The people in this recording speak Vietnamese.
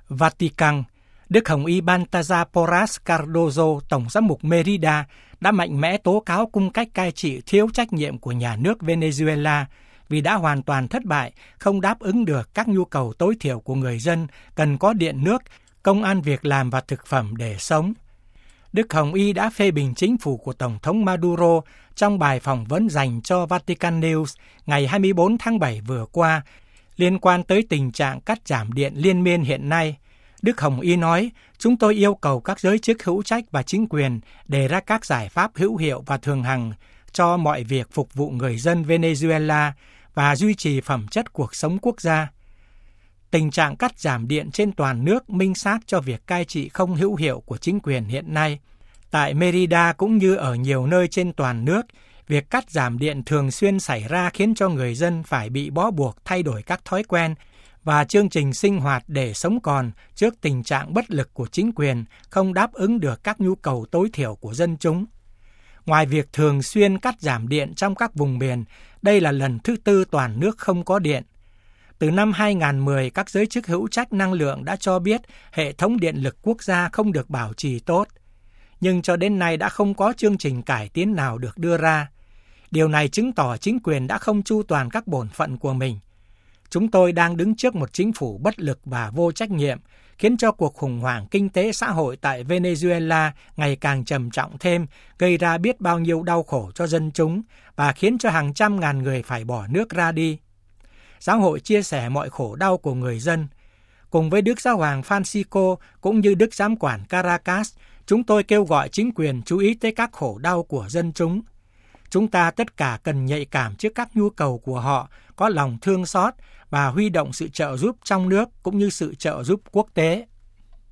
Vatican, Đức Hồng Y Baltasar Porras Cardozo, Tổng giám mục Merida, đã mạnh mẽ tố cáo cung cách cai trị thiếu trách nhiệm của nhà nước Venezuela vì đã hoàn toàn thất bại, không đáp ứng được các nhu cầu tối thiểu của người dân cần có điện nước, công ăn việc làm và thực phẩm để sống. Đức Hồng Y đã phê bình chính phủ của Tổng thống Maduro trong bài phỏng vấn dành cho Vatican News ngày 24 tháng 7 vừa qua liên quan tới tình trạng cắt giảm điện liên miên hiện nay. Đức Hồng Y nói, chúng tôi yêu cầu các giới chức hữu trách và chính quyền đề ra các giải pháp hữu hiệu và thường hằng cho mọi việc phục vụ người dân Venezuela và duy trì phẩm chất cuộc sống quốc gia. Tình trạng cắt giảm điện trên toàn nước minh xác cho việc cai trị không hữu hiệu của chính quyền hiện nay. Tại Merida cũng như ở nhiều nơi trên toàn nước, việc cắt giảm điện thường xuyên xảy ra khiến cho người dân phải bị bó buộc thay đổi các thói quen và chương trình sinh hoạt để sống còn trước tình trạng bất lực của chính quyền không đáp ứng được các nhu cầu tối thiểu của dân chúng. Ngoài việc thường xuyên cắt giảm điện trong các vùng miền, đây là lần thứ tư toàn nước không có điện. Từ năm 2010, các giới chức hữu trách năng lượng đã cho biết hệ thống điện lực quốc gia không được bảo trì tốt. Nhưng cho đến nay đã không có chương trình cải tiến nào được đưa ra. Điều này chứng tỏ chính quyền đã không chu toàn các bổn phận của mình. Chúng tôi đang đứng trước một chính phủ bất lực và vô trách nhiệm, khiến cho cuộc khủng hoảng kinh tế xã hội tại Venezuela ngày càng trầm trọng thêm, gây ra biết bao nhiêu đau khổ cho dân chúng và khiến cho hàng trăm ngàn người phải bỏ nước ra đi. Giáo hội chia sẻ mọi khổ đau của người dân. Cùng với Đức Giáo hoàng Francisco cũng như Đức Giám quản Caracas, chúng tôi kêu gọi chính quyền chú ý tới các khổ đau của dân chúng. Chúng ta tất cả cần nhạy cảm trước các nhu cầu của họ, có lòng thương xót và huy động sự trợ giúp trong nước cũng như sự trợ giúp quốc tế.